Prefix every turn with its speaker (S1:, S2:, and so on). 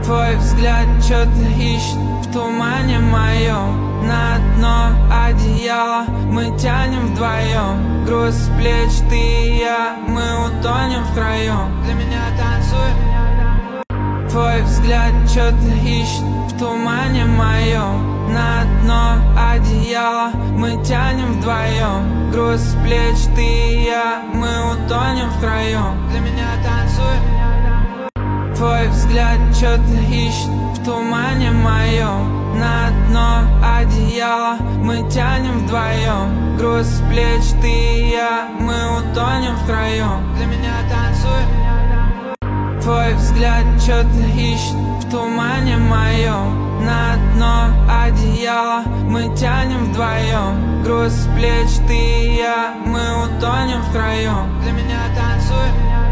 S1: Твой взгляд что-то ищет в тумане моем. На дно одеяла мы тянем вдвоем. Груз с плеч, ты и я, мы утонем втроем. Для меня танцуй. Твой взгляд что-то ищет в тумане моем. На дно одеяла мы тянем вдвоем. Груз с плеч, ты и я, мы утонем втроем. Для меня танцуй. Твой взгляд что-то ищет в тумане моем. На дно одеяла мы тянем вдвоем. Груз с плеч, ты и я, мы утонем втроем. Для меня танцуй. Твой взгляд что-то ищет в тумане моем. На дно одеяла мы тянем вдвоем. Груз с плеч, ты и я, мы утонем втроем. Для меня танцуй.